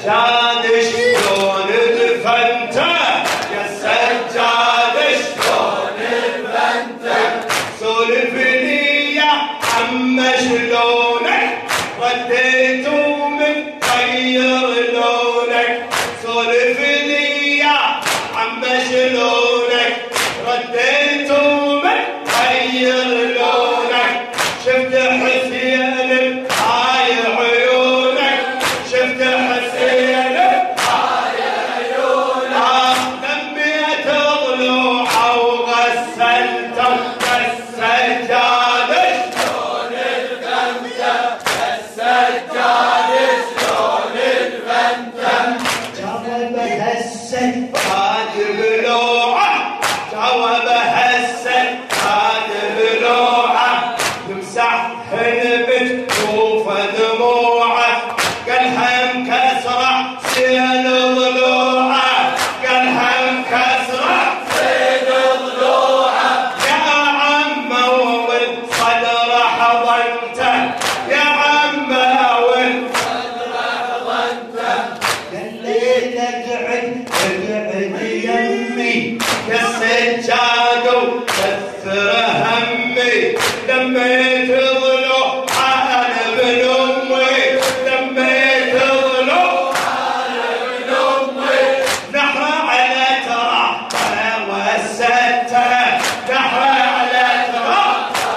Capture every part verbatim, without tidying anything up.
سجاد شلون دفنته يا سجاد شلون دفنته سولف لي يا عم شلونك رديته من غير لونك سولف لي يا عم شلونك رديته من غير لونك شفت حسين هاي عيونك شفت حسين هاي عيونك لميت ضلوعه وغسلته السجاد شلون الفنته السجاد شلون الفنته جاوبها السجاد بلوعه جاوبها السجاد بلوعه يمسحهن بجفوف دموعه قالها مكسره سين ضلوعه قالها مكسره سين ضلوعه يا عم والصدر حضنته يا عم والصدر حضنته قال لي اقعد اقعد يمي يا سجاد وكثر همي لميت ضلوع انا ابن امي لميت ضلوع انا ابن امي نحر على ترابه وسته نحر على ترابه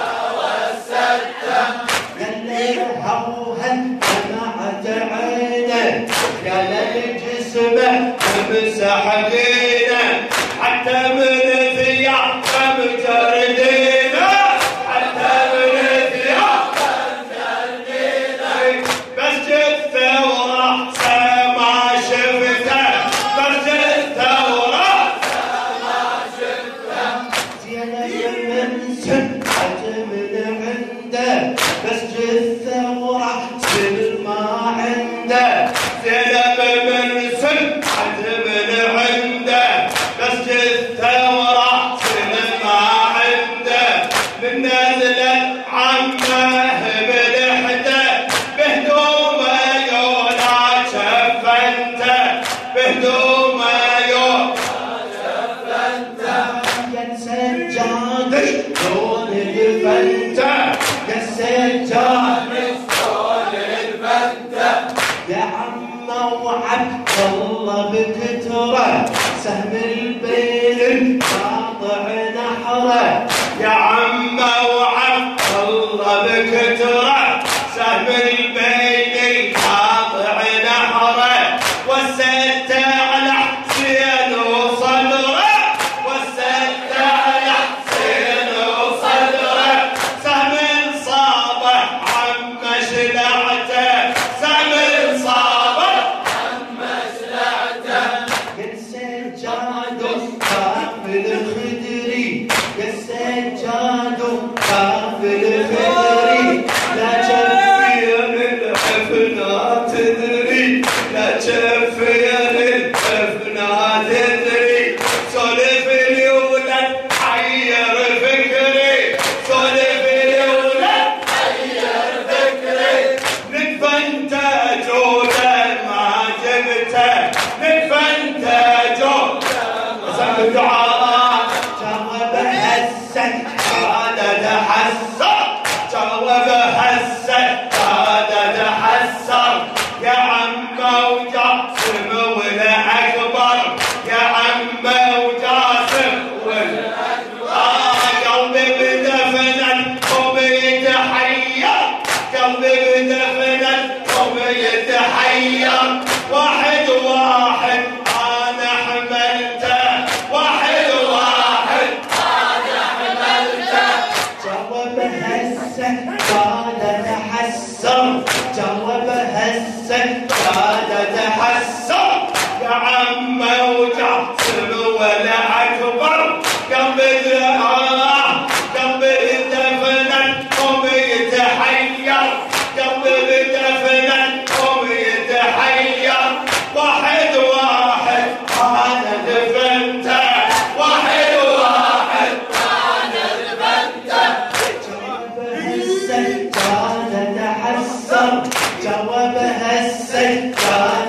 وسته قال لي هوهن دمعت عينه قال الجسمه امسح دينه حتى من ثيابه مجردينه حتى من ثيابه مجردينه بس جثه وراسه ما شفته بس جثه وراسه ما شفته زينب من سمعت من عنده بس جثه وراسه ما عنده زينب من سمعت من عنده بس جثه وراسه ما عنده من نزله عمه بلحده بهدومه يولا شفنته بهدومه يولا شفنته يا سجاد شلون دفنته يا سجاد شلون دفنته يا عم وعبد الله بكتره سهم البين قاطع نحره يا عم وعبد الله بكتره سهم البين قاطع نحره وسدت على حسين وصدره وسدت على حسين وصدره سهم صابه عم شلعته سهم صابه عم شلعته يا سجاد قافل خدري يا سجاد قافل خدري لا جفين الحفنة تدري لا جفين الحفنة تدري سولف لي ولد حير فكري سولف لي ولد حير فكري ندفنت جوده ما جبته ندفنت جوده سمع الدعاء جاوبها السجاد تحسر جاوبها السجاد تحسر يا عم وجاسم والاكبر يا عم وجاسم والاكبر قلبي بدفنت وبيتحير قلبي بدفنت وبيتحير واحد واحد انا حملته واحد واحد انا حملته جاوبها السجاد تحسر جاوبها السجاد تحسر يا عم وجاسم ولا اكبر قلبي قلبي دفنت وبيتحير قلبي دفنت وبيتحير واحد واحد انا دفنته واحد واحد انا دفنته جاوبها السجاد تحسر جاوبها السجاد